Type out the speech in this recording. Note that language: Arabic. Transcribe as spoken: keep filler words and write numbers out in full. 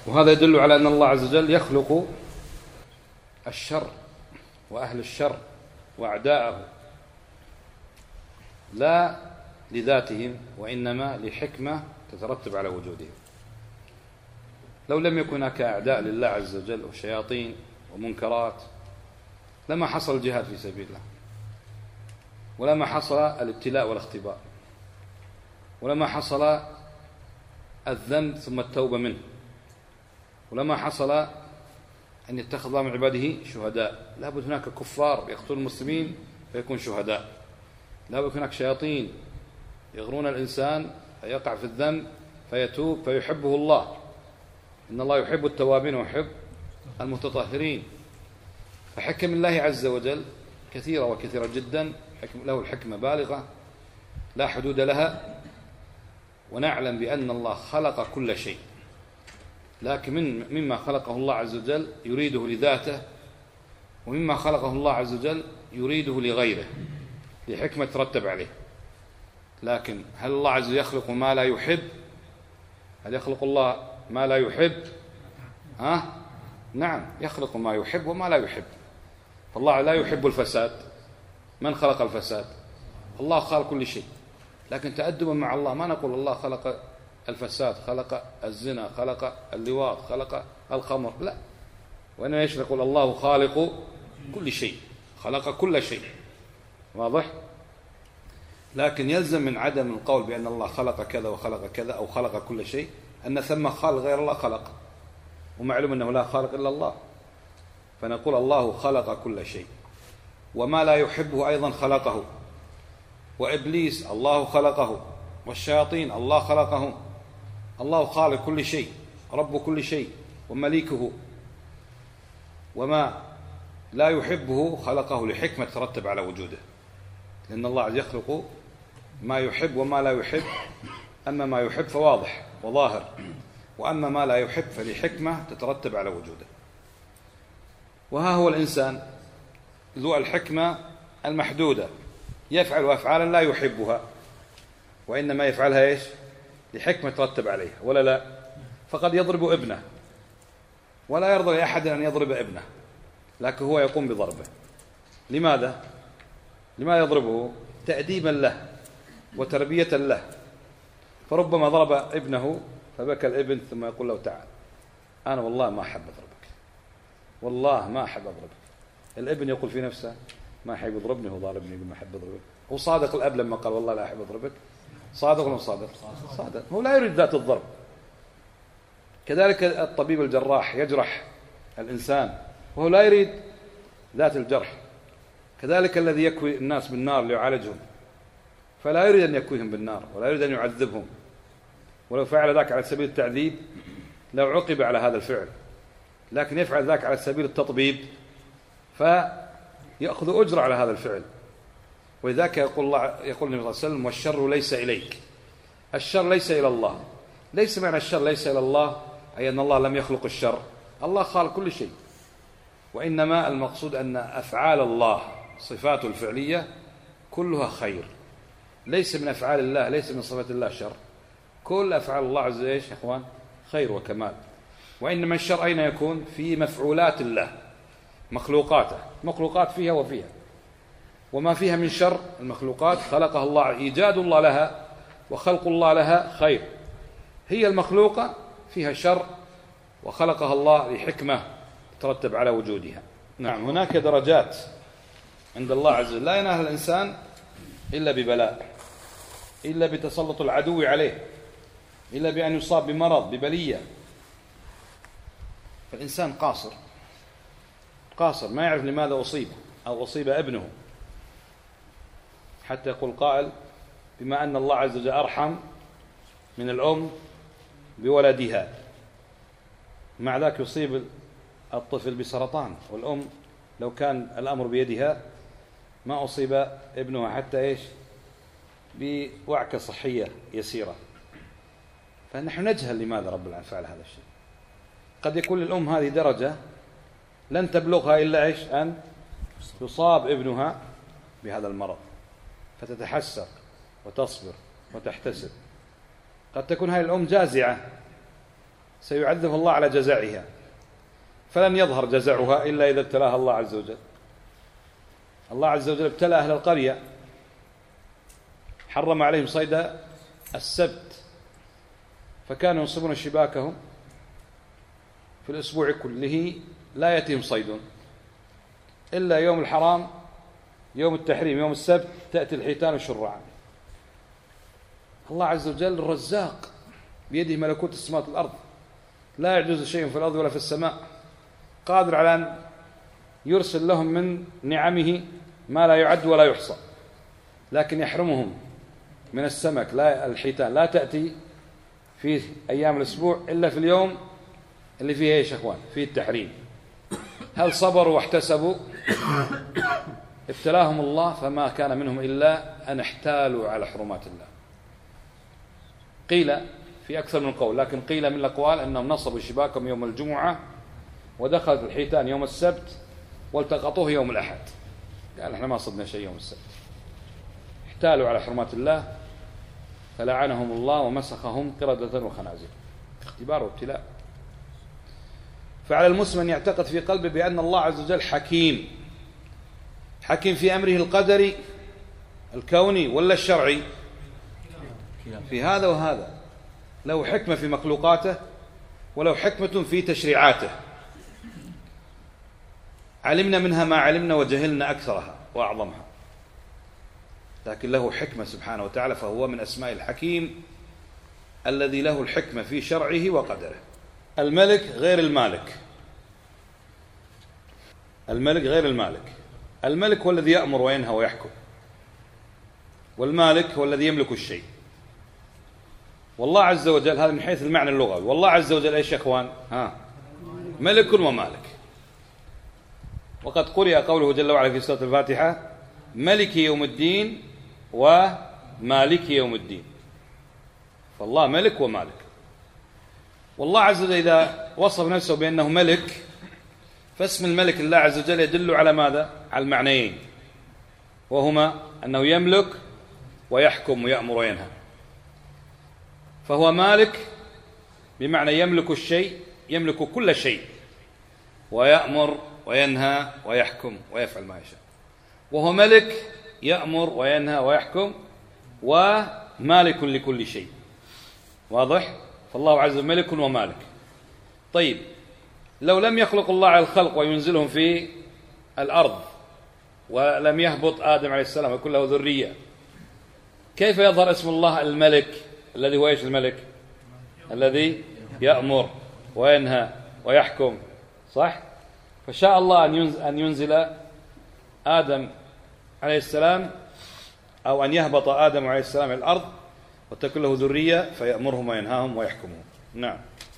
وهذا يدل على أن الله عز وجل يخلق الشر وأهل الشر وأعداءه لا لذاتهم وإنما لحكمة تترتب على وجودهم. لو لم يكن هناك أعداء لله عز وجل وشياطين ومنكرات لما حصل الجهاد في سبيل الله، ولما حصل الابتلاء والاختبار، ولما حصل الذنب ثم التوبة منه، ولما حصل أن يتخذ الله من عباده شهداء. لابد هناك كفار يقتلون المسلمين فيكون شهداء، لابد هناك شياطين يغرون الإنسان فيقع في الذنب فيتوب فيحبه الله، إن الله يحب التوابين ويحب المتطهرين. فحكم الله عز وجل كثيرة وكثيرة جدا، له الحكمة بالغة لا حدود لها. ونعلم بأن الله خلق كل شيء، لكن من مما خلقه الله عز وجل يريده لذاته، ومما خلقه الله عز وجل يريده لغيره لحكمة ترتب عليه. لكن هل الله عز وجل يخلق ما لا يحب؟ هل يخلق الله ما لا يحب؟ ها؟ نعم، يخلق ما يحب وما لا يحب. فالله لا يحب الفساد. من خلق الفساد؟ الله خلق كل شيء. لكن تأدبا مع الله ما نقول الله خلق الفساد، خلق الزنا، خلق اللواط، خلق الخمر، لا، وإنما ايش نقول؟ الله خالق كل شيء، خلق كل شيء. واضح؟ لكن يلزم من عدم القول بأن الله خلق كذا وخلق كذا أو خلق كل شيء أن ثم خالق غير الله خلق، ومعلوم أنه لا خالق إلا الله. فنقول الله خلق كل شيء، وما لا يحبه أيضا خلقه، وإبليس الله خلقه، والشياطين الله خلقهم. الله خالق كل شيء، رب كل شيء ومليكه، وما لا يحبه خلقه لحكمة ترتب على وجوده، لأن الله يخلق ما يحب وما لا يحب. أما ما يحب فواضح وظاهر، وأما ما لا يحب فلحكمة تترتب على وجوده. وها هو الإنسان ذو الحكمة المحدودة يفعل أفعالا لا يحبها، وإنما يفعلها إيش؟ لحكمة ترتب عليها، ولا لا؟ فقد يضرب ابنه ولا يرضى لأحد أن يضرب ابنه، لكن هو يقوم بضربه. لماذا؟ لماذا يضربه؟ تأديبا له وتربية له. فربما ضرب ابنه فبكى الابن ثم يقول له تعال، أنا والله ما أحب أضربك، والله ما أحب أضربك. الابن يقول في نفسه ما أحب يضربني، هو ضاربني يقول ما أحب أضربك. هو صادق الأب لما قال والله لا أحب أضربك؟ صادق ولا صادق؟ صادق. هو لا يريد ذات الضرب. كذلك الطبيب الجراح يجرح الإنسان وهو لا يريد ذات الجرح. كذلك الذي يكوي الناس بالنار ليعالجهم فلا يريد أن يكويهم بالنار ولا يريد أن يعذبهم، ولو فعل ذاك على سبيل التعذيب لو عوقب على هذا الفعل، لكن يفعل ذاك على سبيل التطبيب فيأخذ أجر على هذا الفعل. ولذلك يقول الله يقول النبي صلى الله عليه وسلم والشر ليس إليك. الشر ليس إلى الله. ليس معنى الشر ليس إلى الله أي أن الله لم يخلق الشر، الله خالق كل شيء، وإنما المقصود أن أفعال الله صفاته الفعلية كلها خير، ليس من أفعال الله، ليس من صفات الله شر. كل أفعال الله عز وجل يا إخوان خير وكمال. وإنما الشر أين يكون؟ في مفعولات الله، مخلوقاته، مخلوقات فيها وفيها، وما فيها من شر المخلوقات خلقها الله، إيجاد الله لها وخلق الله لها خير. هي المخلوقة فيها شر وخلقها الله لحكمة ترتب على وجودها. نعم، هناك درجات عند الله عز وجل لا ينال الإنسان إلا ببلاء، إلا بتسلط العدو عليه، إلا بأن يصاب بمرض ببلية. فالإنسان قاصر قاصر ما يعرف لماذا أصيب أو أصيب ابنه، حتى يقول قائل بما أن الله عز وجل أرحم من الأم بولدها، مع ذلك يصيب الطفل بسرطان، والأم لو كان الأمر بيدها ما أصيب ابنها حتى إيش بوعكة صحية يسيرة. فنحن نجهل لماذا رب العالمين فعل هذا الشيء. قد يكون للأم هذه درجة لن تبلغها إلا إيش أن يصاب ابنها بهذا المرض فتتحسر وتصبر وتحتسب. قد تكون هذه الأم جازعة سيعذب الله على جزعها، فلن يظهر جزعها إلا إذا ابتلاها الله عز وجل. الله عز وجل ابتلى أهل القرية، حرم عليهم صيد السبت، فكانوا ينصبون شباكهم في الأسبوع كله لا يأتيهم صيد إلا يوم الحرام، يوم التحريم، يوم السبت تأتي الحيتان والشرعان. الله عز وجل الرزاق بيده ملكوت السماوات والأرض، لا يعجز شيء في الأرض ولا في السماء، قادر على أن يرسل لهم من نعمه ما لا يعد ولا يحصى، لكن يحرمهم من السمك. لا الحيتان لا تأتي في أيام الأسبوع إلا في اليوم اللي فيه إيش يا أخوان؟ فيه التحريم. هل صبروا واحتسبوا؟ ابتلاهم الله فما كان منهم إلا أن احتالوا على حرمات الله. قيل في أكثر من قول، لكن قيل من الأقوال أنهم نصبوا شباكهم يوم الجمعة ودخلت الحيتان يوم السبت والتقطوه يوم الأحد، قال احنا ما صدنا شيء يوم السبت. احتالوا على حرمات الله فلعنهم الله ومسخهم قردة وخنازير. اختبار وابتلاء. فعلى المسلم أن يعتقد في قلبه بأن الله عز وجل حكيم، حكيم في أمره القدري الكوني ولا الشرعي؟ في هذا وهذا، له حكمة في مخلوقاته وله حكمة في تشريعاته، علمنا منها ما علمنا وجهلنا أكثرها وأعظمها، لكن له حكمة سبحانه وتعالى، فهو من أسماء الحكيم الذي له الحكمة في شرعه وقدره. الملك غير المالك، الملك غير المالك. الملك هو الذي يأمر وينهى ويحكم، والمالك هو الذي يملك الشيء. والله عز وجل، هذا من حيث المعنى اللغوي، والله عز وجل ايش يا اخوان؟ ها ملك ومالك. وقد قرئ قوله جل وعلا في سورة الفاتحة: ملك يوم الدين ومالك يوم الدين. فالله ملك ومالك. والله عز وجل إذا وصف نفسه بأنه ملك، فاسم الملك الله عز وجل يدل على ماذا؟ على المعنيين، وهما أنه يملك ويحكم ويأمر وينهى. فهو مالك بمعنى يملك الشيء، يملك كل شيء، ويأمر وينهى ويحكم ويفعل ما يشاء. وهو ملك يأمر وينهى ويحكم ومالك لكل شيء. واضح؟ فالله عز وجل ملك ومالك. طيب، لو لم يخلق الله على الخلق وينزلهم في الأرض ولم يهبط آدم عليه السلام ويكون له ذرية، كيف يظهر اسم الله الملك الذي هو ايش الملك؟ الذي يأمر وينهى ويحكم، صح؟ فشاء الله أن ينزل آدم عليه السلام أو أن يهبط آدم عليه السلام إلى الأرض وتكون له ذرية فيأمرهم وينهاهم ويحكمهم. نعم.